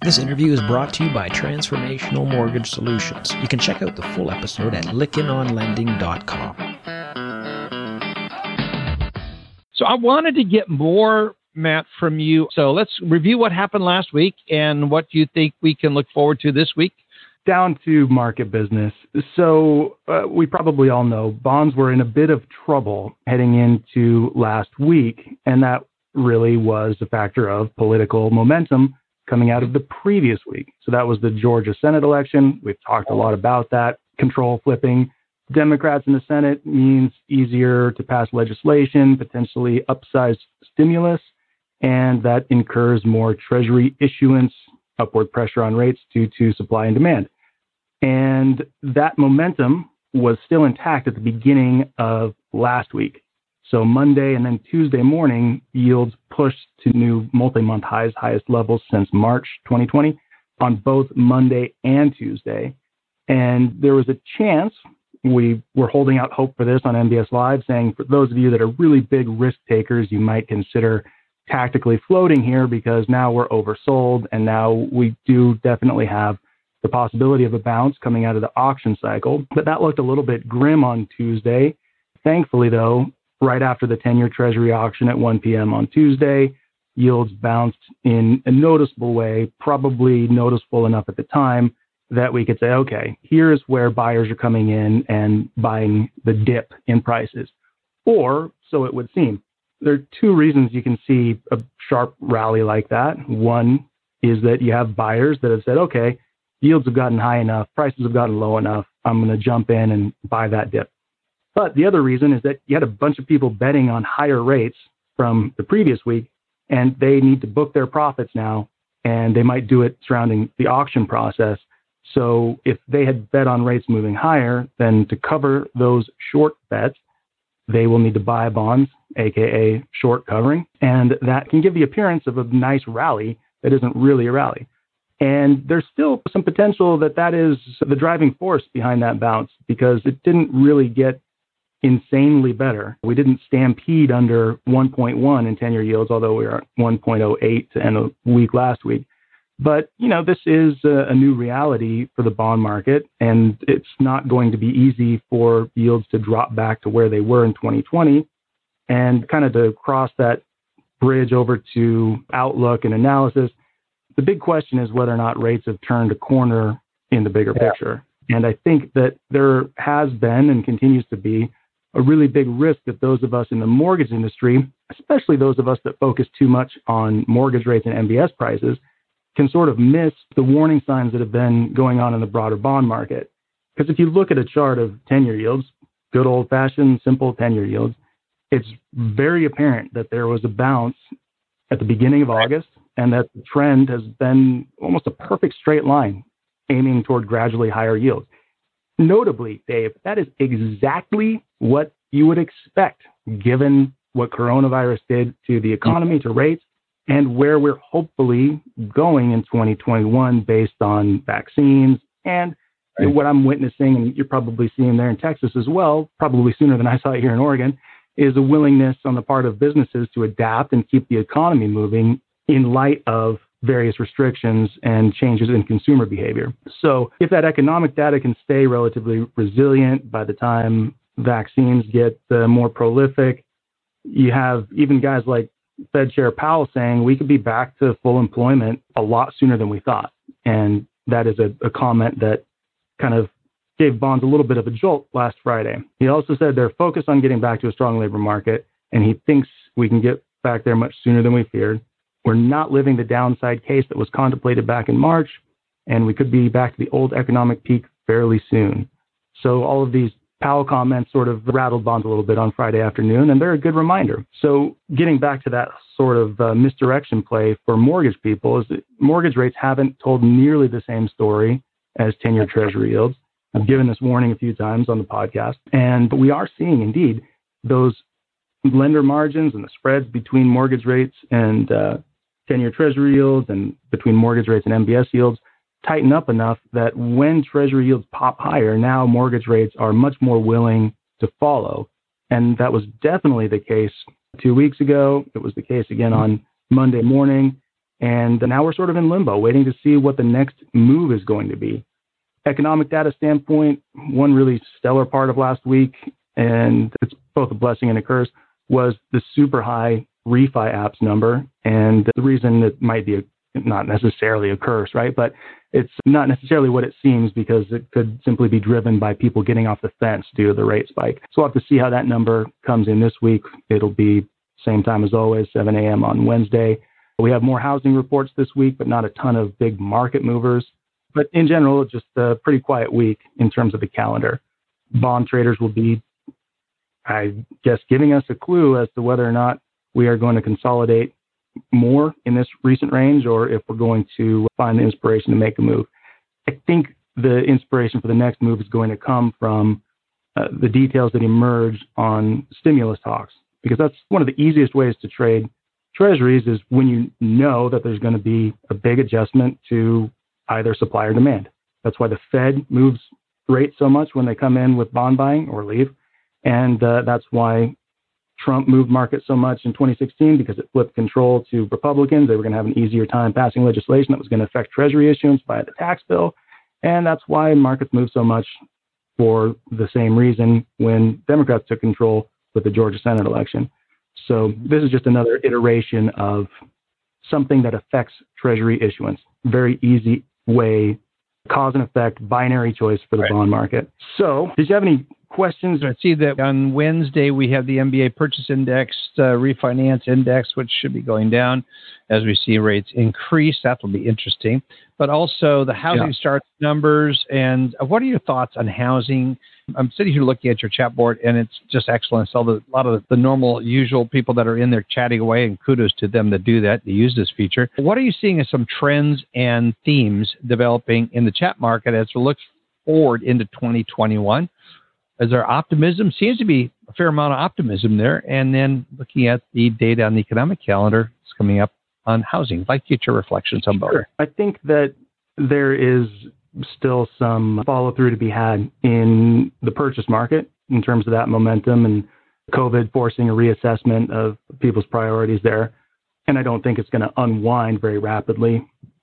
This interview is brought to you by Transformational Mortgage Solutions. You can check out the full episode at lickenonlending.com. So I wanted to get more, Matt, from you. So let's review what happened last week and what you think we can look forward to this week. Down to market business. So we probably all know bonds were in a bit of trouble heading into last week, and that really was a factor of political momentum coming out of the previous week. So that was the Georgia Senate election. We've talked a lot about that. Control flipping Democrats in the Senate means easier to pass legislation, potentially upsized stimulus, and that incurs more Treasury issuance, upward pressure on rates due to supply and demand. And that momentum was still intact at the beginning of last week. So Monday and then Tuesday morning, yields pushed to new multi-month highs, highest levels since March 2020 on both Monday and Tuesday. And there was a chance, we were holding out hope for this on MBS Live, saying for those of you that are really big risk takers, you might consider tactically floating here because now we're oversold and now we do definitely have the possibility of a bounce coming out of the auction cycle. But that looked a little bit grim on Tuesday. Thankfully, though, right after the 10-year Treasury auction at 1 p.m. on Tuesday, yields bounced in a noticeable way, probably noticeable enough at the time that we could say, okay, here's where buyers are coming in and buying the dip in prices. Or so it would seem. There are two reasons you can see a sharp rally like that. One is that you have buyers that have said, okay, yields have gotten high enough, prices have gotten low enough, I'm going to jump in and buy that dip. But the other reason is that you had a bunch of people betting on higher rates from the previous week, and they need to book their profits now, and they might do it surrounding the auction process. So if they had bet on rates moving higher, then to cover those short bets, they will need to buy bonds, aka short covering, and that can give the appearance of a nice rally that isn't really a rally. And there's still some potential that that is the driving force behind that bounce because it didn't really get insanely better. We didn't stampede under 1.1 in 10-year yields, although we are at 1.08 to end the week last week. But, you know, this is a new reality for the bond market, and it's not going to be easy for yields to drop back to where they were in 2020. And kind of to cross that bridge over to outlook and analysis, the big question is whether or not rates have turned a corner in the bigger picture. And I think that there has been and continues to be a really big risk that those of us in the mortgage industry, especially those of us that focus too much on mortgage rates and MBS prices, can sort of miss the warning signs that have been going on in the broader bond market. Because if you look at a chart of 10-year yields, good old-fashioned, simple 10-year yields, it's very apparent that there was a bounce at the beginning of August and that the trend has been almost a perfect straight line aiming toward gradually higher yields. Notably, Dave, that is exactly what you would expect given what coronavirus did to the economy, to rates, and where we're hopefully going in 2021 based on vaccines and what I'm witnessing, and you're probably seeing there in Texas as well, probably sooner than I saw it here in Oregon, is a willingness on the part of businesses to adapt and keep the economy moving in light of various restrictions and changes in consumer behavior. So if that economic data can stay relatively resilient by the time vaccines get more prolific, you have even guys like Fed Chair Powell saying we could be back to full employment a lot sooner than we thought. And that is a comment that kind of gave bonds a little bit of a jolt last Friday. He also said they're focused on getting back to a strong labor market, and he thinks we can get back there much sooner than we feared. We're not living the downside case that was contemplated back in March, and we could be back to the old economic peak fairly soon. So all of these Powell comments sort of rattled bonds a little bit on Friday afternoon, and they're a good reminder. So getting back to that sort of misdirection play for mortgage people is that mortgage rates haven't told nearly the same story as 10-year Treasury yields. I've given this warning a few times on the podcast, but we are seeing indeed those lender margins and the spreads between mortgage rates and 10-year Treasury yields and between mortgage rates and MBS yields tighten up enough that when Treasury yields pop higher, now mortgage rates are much more willing to follow. And that was definitely the case 2 weeks ago. It was the case again on Monday morning. And now we're sort of in limbo, waiting to see what the next move is going to be. Economic data standpoint, one really stellar part of last week, and it's both a blessing and a curse, was the super high refi apps number. And the reason it might be not necessarily a curse, right? But it's not necessarily what it seems, because it could simply be driven by people getting off the fence due to the rate spike. So we'll have to see how that number comes in this week. It'll be same time as always, 7 a.m. on Wednesday. We have more housing reports this week, but not a ton of big market movers. But in general, just a pretty quiet week in terms of the calendar. Bond traders will be, I guess, giving us a clue as to whether or not we are going to consolidate more in this recent range, or if we're going to find the inspiration to make a move. I think the inspiration for the next move is going to come from the details that emerge on stimulus talks, because that's one of the easiest ways to trade treasuries, is when you know that there's going to be a big adjustment to either supply or demand. That's why the Fed moves rates so much when they come in with bond buying or leave. And that's why Trump moved markets so much in 2016, because it flipped control to Republicans. They were going to have an easier time passing legislation that was going to affect Treasury issuance via the tax bill. And that's why markets moved so much for the same reason when Democrats took control with the Georgia Senate election. So this is just another iteration of something that affects Treasury issuance. Very easy way, cause and effect, binary choice for the bond market. So did you have any questions? I see that on Wednesday we have the MBA Purchase Index, Refinance Index, which should be going down as we see rates increase. That will be interesting. But also the housing starts numbers. And what are your thoughts on housing? I'm sitting here looking at your chat board, and it's just excellent. So a lot of the normal, usual people that are in there chatting away, and kudos to them that do that, they use this feature. What are you seeing as some trends and themes developing in the chat market as we look forward into 2021? Is there optimism? Seems to be a fair amount of optimism there. And then looking at the data on the economic calendar, it's coming up on housing. I'd like to get your reflections on both. Sure. I think that there is still some follow through to be had in the purchase market in terms of that momentum, and COVID forcing a reassessment of people's priorities there. And I don't think it's going to unwind very rapidly.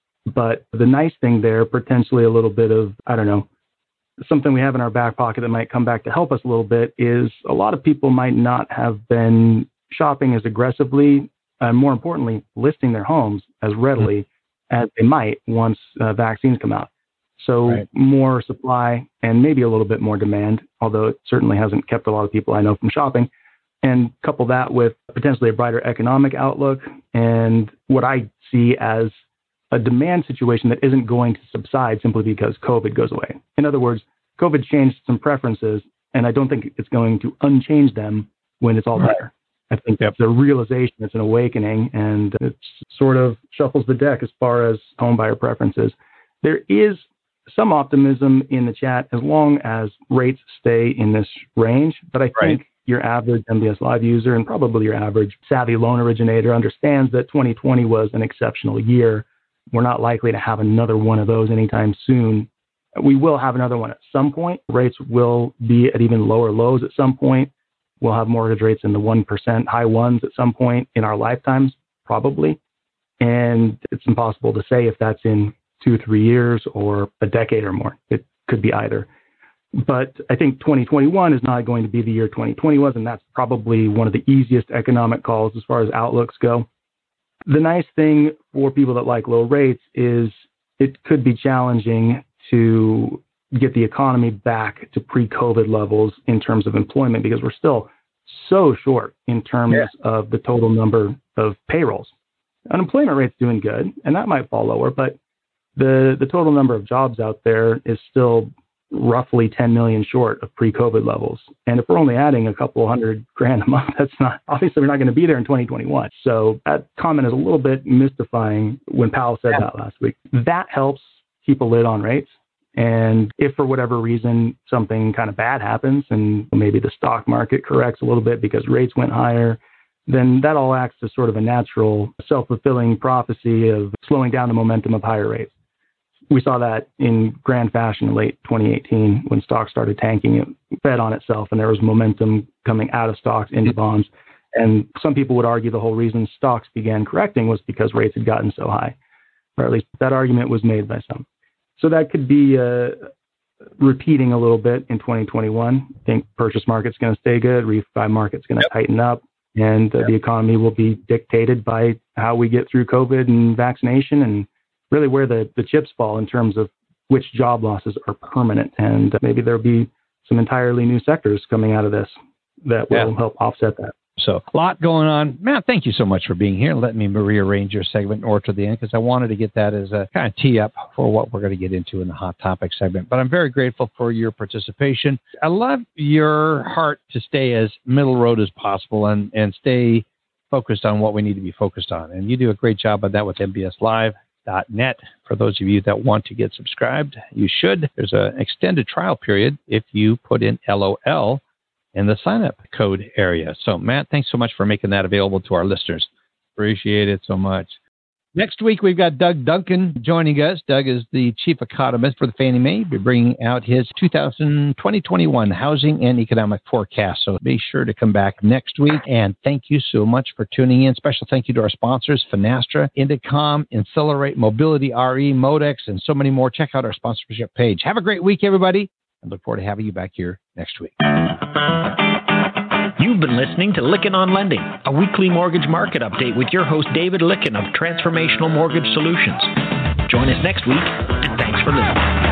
But the nice thing there, potentially a little bit of, something we have in our back pocket that might come back to help us a little bit, is a lot of people might not have been shopping as aggressively, and more importantly, listing their homes as readily as they might once vaccines come out. So more supply and maybe a little bit more demand, although it certainly hasn't kept a lot of people I know from shopping. And couple that with potentially a brighter economic outlook and what I see as a demand situation that isn't going to subside simply because COVID goes away. In other words, COVID changed some preferences, and I don't think it's going to unchange them when it's all there. I think that's a realization, it's an awakening, and it sort of shuffles the deck as far as home buyer preferences. There is some optimism in the chat as long as rates stay in this range, but I think your average MBS Live user and probably your average savvy loan originator understands that 2020 was an exceptional year. We're not likely to have another one of those anytime soon. We will have another one at some point. Rates will be at even lower lows at some point. We'll have mortgage rates in the 1%, high ones at some point in our lifetimes, probably. And it's impossible to say if that's in 2-3 years or a decade or more. It could be either. But I think 2021 is not going to be the year 2020 was, and that's probably one of the easiest economic calls as far as outlooks go. The nice thing for people that like low rates is it could be challenging to get the economy back to pre-COVID levels in terms of employment, because we're still so short in terms of the total number of payrolls. Unemployment rate's doing good, and that might fall lower, but the total number of jobs out there is still roughly 10 million short of pre-COVID levels. And if we're only adding a couple $100,000 a month, that's not, obviously we're not going to be there in 2021. So that comment is a little bit mystifying when Powell said that last week. That helps keep a lid on rates. And if for whatever reason something kind of bad happens and maybe the stock market corrects a little bit because rates went higher, then that all acts as sort of a natural self-fulfilling prophecy of slowing down the momentum of higher rates. We saw that in grand fashion in late 2018 when stocks started tanking. It fed on itself and there was momentum coming out of stocks into bonds. And some people would argue the whole reason stocks began correcting was because rates had gotten so high, or at least that argument was made by some. So that could be repeating a little bit in 2021. I think purchase market's going to stay good, refi market's going to tighten up, and the economy will be dictated by how we get through COVID and vaccination, and really where the chips fall in terms of which job losses are permanent. And maybe there'll be some entirely new sectors coming out of this that will help offset that. So a lot going on. Matt, thank you so much for being here. Let me rearrange your segment more to the end because I wanted to get that as a kind of tee up for what we're going to get into in the Hot Topic segment. But I'm very grateful for your participation. I love your heart to stay as middle road as possible and stay focused on what we need to be focused on. And you do a great job of that with MBSLive.net. For those of you that want to get subscribed, you should. There's an extended trial period if you put in LOL in the sign-up code area. So, Matt, thanks so much for making that available to our listeners. Appreciate it so much. Next week, we've got Doug Duncan joining us. Doug is the chief economist for the Fannie Mae. He'll be bringing out his 2020-21 housing and economic forecast. So be sure to come back next week. And thank you so much for tuning in. Special thank you to our sponsors, Finastra, Indicom, Incinerate, Mobility RE, Modex, and so many more. Check out our sponsorship page. Have a great week, everybody. I look forward to having you back here next week. You've been listening to Lykken on Lending, a weekly mortgage market update with your host, David Lykken of Transformational Mortgage Solutions. Join us next week, and thanks for listening.